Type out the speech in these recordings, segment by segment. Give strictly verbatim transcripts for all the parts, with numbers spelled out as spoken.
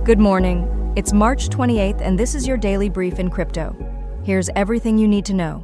Good morning. It's March twenty-eighth, and this is your daily brief in crypto. Here's everything you need to know.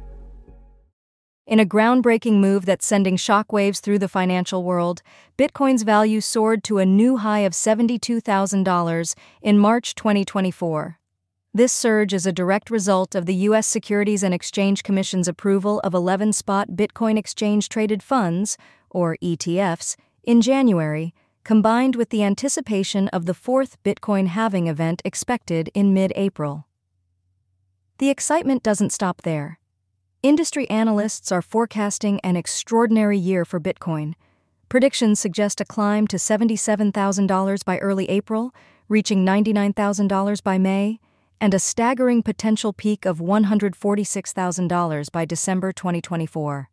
In a groundbreaking move that's sending shockwaves through the financial world, Bitcoin's value soared to a new high of seventy-two thousand dollars in March twenty twenty-four. This surge is a direct result of the U S Securities and Exchange Commission's approval of eleven spot Bitcoin exchange-traded funds, or E T Fs, in January, combined with the anticipation of the fourth Bitcoin halving event expected in mid-April. The excitement doesn't stop there. Industry analysts are forecasting an extraordinary year for Bitcoin. Predictions suggest a climb to seventy-seven thousand dollars by early April, reaching ninety-nine thousand dollars by May, and a staggering potential peak of one hundred forty-six thousand dollars by December twenty twenty-four.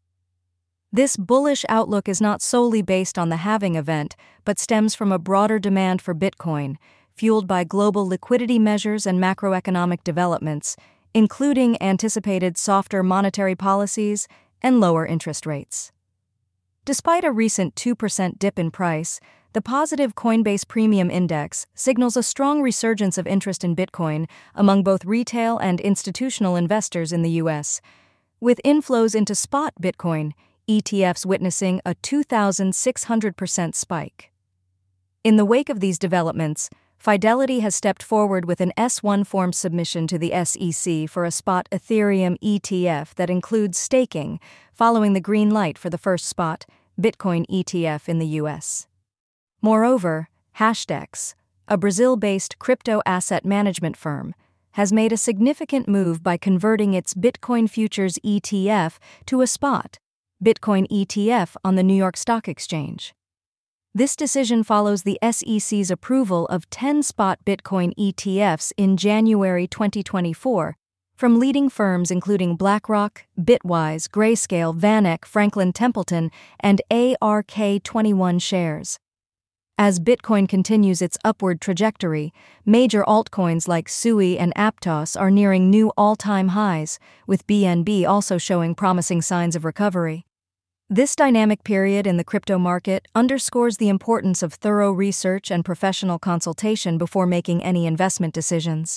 This bullish outlook is not solely based on the halving event, but stems from a broader demand for Bitcoin, fueled by global liquidity measures and macroeconomic developments, including anticipated softer monetary policies and lower interest rates. Despite a recent two percent dip in price, the positive Coinbase Premium Index signals a strong resurgence of interest in Bitcoin among both retail and institutional investors in the U S, with inflows into spot Bitcoin E T Fs witnessing a two thousand six hundred percent spike. In the wake of these developments, Fidelity has stepped forward with an S one form submission to the S E C for a spot Ethereum E T F that includes staking, following the green light for the first spot Bitcoin E T F in the U S. Moreover, Hashdex, a Brazil-based crypto asset management firm, has made a significant move by converting its Bitcoin futures E T F to a spot Bitcoin E T F on the New York Stock Exchange. This decision follows the S E C's approval of ten spot Bitcoin E T Fs in January twenty twenty-four from leading firms including BlackRock, Bitwise, Grayscale, VanEck, Franklin Templeton, and A R K twenty-one Shares. As Bitcoin continues its upward trajectory, major altcoins like Sui and Aptos are nearing new all-time highs, with B N B also showing promising signs of recovery. This dynamic period in the crypto market underscores the importance of thorough research and professional consultation before making any investment decisions.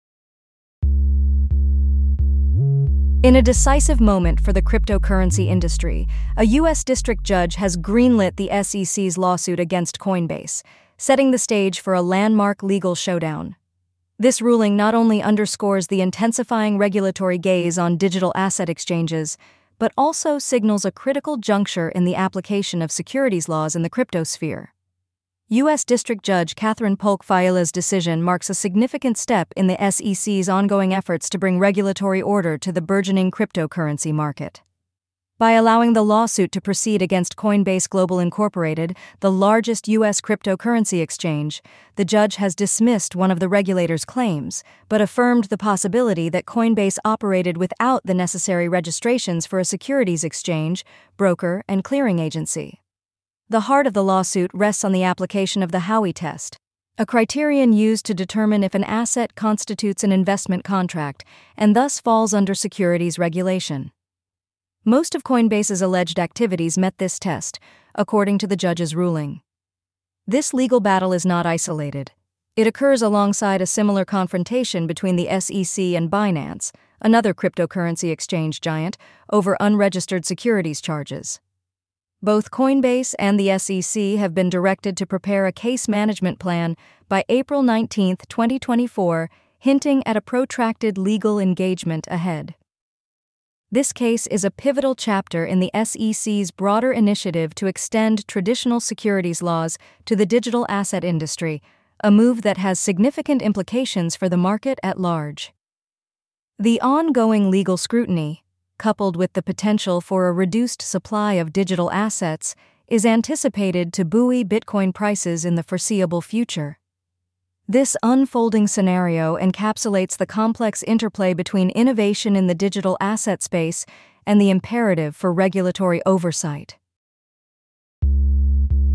In a decisive moment for the cryptocurrency industry, a U S district judge has greenlit the S E C's lawsuit against Coinbase, setting the stage for a landmark legal showdown. This ruling not only underscores the intensifying regulatory gaze on digital asset exchanges, but also signals a critical juncture in the application of securities laws in the cryptosphere. U S District Judge Catherine Polk-Fiala's decision marks a significant step in the S E C's ongoing efforts to bring regulatory order to the burgeoning cryptocurrency market. By allowing the lawsuit to proceed against Coinbase Global Incorporated, the largest U S cryptocurrency exchange, the judge has dismissed one of the regulator's claims, but affirmed the possibility that Coinbase operated without the necessary registrations for a securities exchange, broker, and clearing agency. The heart of the lawsuit rests on the application of the Howey test, a criterion used to determine if an asset constitutes an investment contract and thus falls under securities regulation. Most of Coinbase's alleged activities met this test, according to the judge's ruling. This legal battle is not isolated. It occurs alongside a similar confrontation between the S E C and Binance, another cryptocurrency exchange giant, over unregistered securities charges. Both Coinbase and the S E C have been directed to prepare a case management plan by April nineteenth, twenty twenty-four, hinting at a protracted legal engagement ahead. This case is a pivotal chapter in the S E C's broader initiative to extend traditional securities laws to the digital asset industry, a move that has significant implications for the market at large. The ongoing legal scrutiny, coupled with the potential for a reduced supply of digital assets, is anticipated to buoy Bitcoin prices in the foreseeable future. This unfolding scenario encapsulates the complex interplay between innovation in the digital asset space and the imperative for regulatory oversight.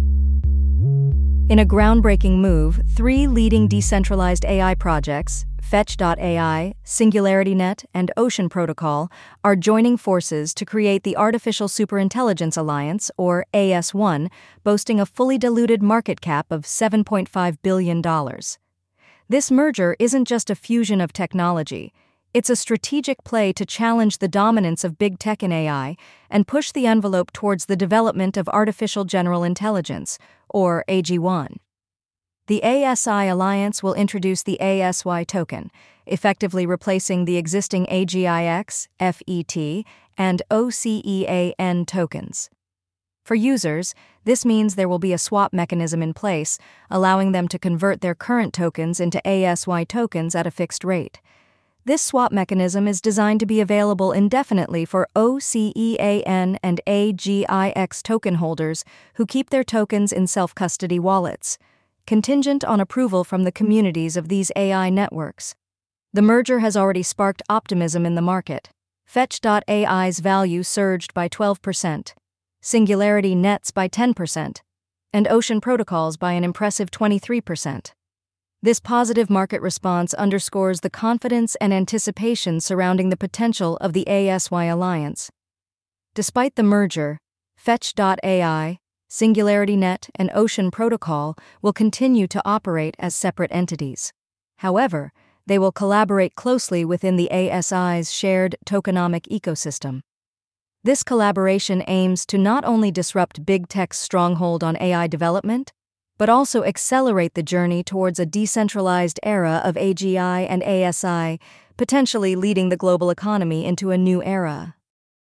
In a groundbreaking move, three leading decentralized A I projects, Fetch dot A I, SingularityNet, and Ocean Protocol are joining forces to create the Artificial Superintelligence Alliance, or A S one, boasting a fully diluted market cap of seven point five billion dollars. This merger isn't just a fusion of technology, it's a strategic play to challenge the dominance of big tech in A I and push the envelope towards the development of artificial general intelligence, or A G one. The A S I Alliance will introduce the A S Y token, effectively replacing the existing A G I X, F E T, and O C E A N tokens. For users, this means there will be a swap mechanism in place, allowing them to convert their current tokens into A S Y tokens at a fixed rate. This swap mechanism is designed to be available indefinitely for O C E A N and A G I X token holders who keep their tokens in self-custody wallets, contingent on approval from the communities of these A I networks. The merger has already sparked optimism in the market. Fetch dot A I's value surged by twelve percent, SingularityNet's by ten percent, and Ocean Protocol's by an impressive twenty-three percent. This positive market response underscores the confidence and anticipation surrounding the potential of the A S Y Alliance. Despite the merger, Fetch dot A I, SingularityNet, and Ocean Protocol will continue to operate as separate entities. However, they will collaborate closely within the A S I's shared tokenomic ecosystem. This collaboration aims to not only disrupt big tech's stronghold on A I development, but also accelerate the journey towards a decentralized era of A G I and A S I, potentially leading the global economy into a new era.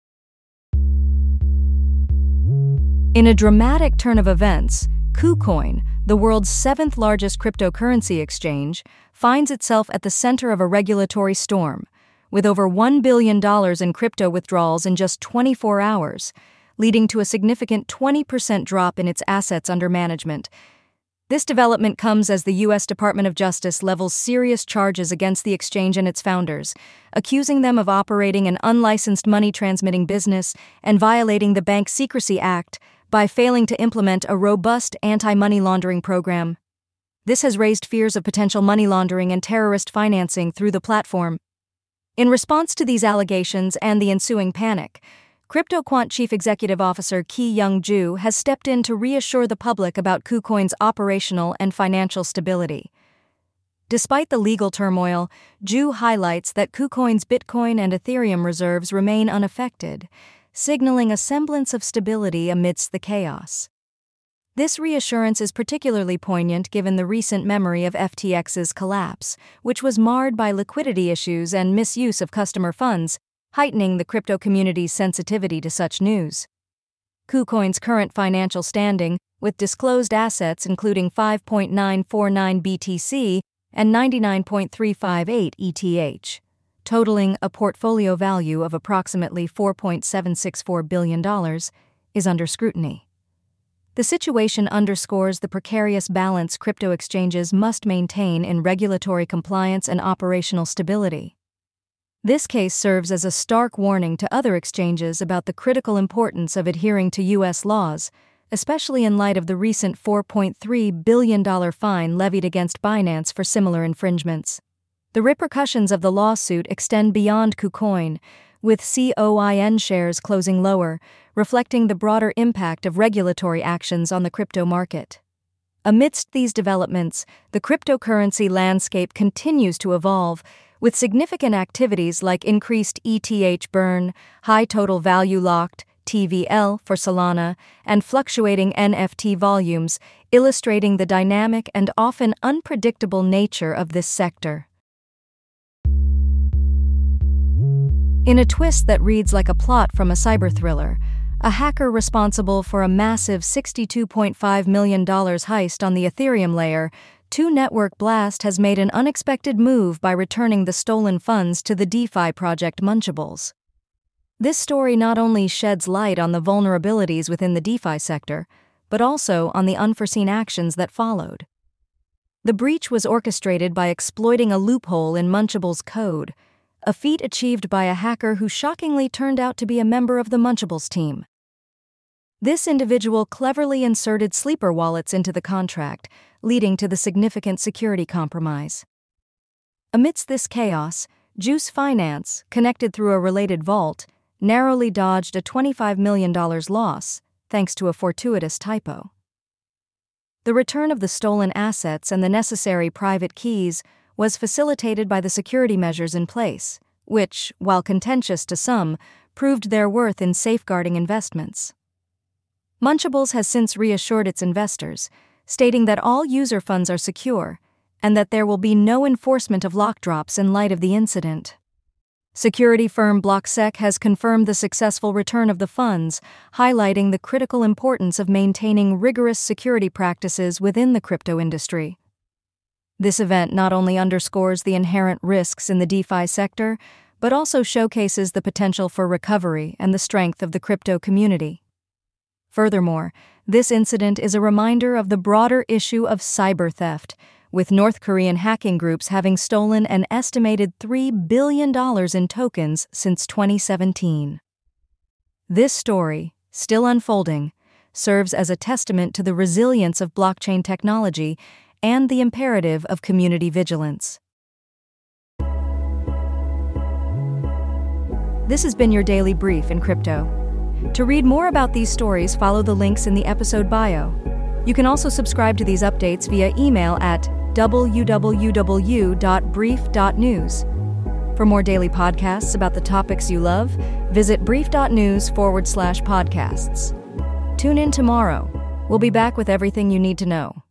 In a dramatic turn of events, KuCoin, the world's seventh largest cryptocurrency exchange, finds itself at the center of a regulatory storm, with over one billion dollars in crypto withdrawals in just twenty-four hours, leading to a significant twenty percent drop in its assets under management. This development comes as the U S Department of Justice levels serious charges against the exchange and its founders, accusing them of operating an unlicensed money-transmitting business and violating the Bank Secrecy Act by failing to implement a robust anti-money laundering program. This has raised fears of potential money laundering and terrorist financing through the platform. In response to these allegations and the ensuing panic, CryptoQuant Chief Executive Officer Ki-Young Ju has stepped in to reassure the public about KuCoin's operational and financial stability. Despite the legal turmoil, Ju highlights that KuCoin's Bitcoin and Ethereum reserves remain unaffected, signaling a semblance of stability amidst the chaos. This reassurance is particularly poignant given the recent memory of F T X's collapse, which was marred by liquidity issues and misuse of customer funds, heightening the crypto community's sensitivity to such news. KuCoin's current financial standing, with disclosed assets including five point nine four nine B T C and ninety-nine point three five eight E T H, totaling a portfolio value of approximately four point seven six four billion dollars, is under scrutiny. The situation underscores the precarious balance crypto exchanges must maintain in regulatory compliance and operational stability. This case serves as a stark warning to other exchanges about the critical importance of adhering to U S laws, especially in light of the recent four point three billion dollars fine levied against Binance for similar infringements. The repercussions of the lawsuit extend beyond KuCoin, with COIN shares closing lower, reflecting the broader impact of regulatory actions on the crypto market. Amidst these developments, the cryptocurrency landscape continues to evolve, with significant activities like increased E T H burn, high total value locked, T V L for Solana, and fluctuating N F T volumes, illustrating the dynamic and often unpredictable nature of this sector. In a twist that reads like a plot from a cyber thriller, a hacker responsible for a massive sixty-two point five million dollars heist on the Ethereum layer, two Network Blast has made an unexpected move by returning the stolen funds to the DeFi project Munchables. This story not only sheds light on the vulnerabilities within the DeFi sector, but also on the unforeseen actions that followed. The breach was orchestrated by exploiting a loophole in Munchables' code, a feat achieved by a hacker who shockingly turned out to be a member of the Munchables team. This individual cleverly inserted sleeper wallets into the contract, leading to the significant security compromise. Amidst this chaos, Juice Finance, connected through a related vault, narrowly dodged a twenty-five million dollars loss, thanks to a fortuitous typo. The return of the stolen assets and the necessary private keys was facilitated by the security measures in place, which, while contentious to some, proved their worth in safeguarding investments. Munchables has since reassured its investors, stating that all user funds are secure and that there will be no enforcement of lock drops in light of the incident. Security firm BlockSec has confirmed the successful return of the funds, highlighting the critical importance of maintaining rigorous security practices within the crypto industry. This event not only underscores the inherent risks in the DeFi sector, but also showcases the potential for recovery and the strength of the crypto community. Furthermore, this incident is a reminder of the broader issue of cyber theft, with North Korean hacking groups having stolen an estimated three billion dollars in tokens since twenty seventeen. This story, still unfolding, serves as a testament to the resilience of blockchain technology and the imperative of community vigilance. This has been your Daily Brief in Crypto. To read more about these stories, follow the links in the episode bio. You can also subscribe to these updates via email at w w w dot brief dot news. For more daily podcasts about the topics you love, visit brief.news forward slash podcasts. Tune in tomorrow. We'll be back with everything you need to know.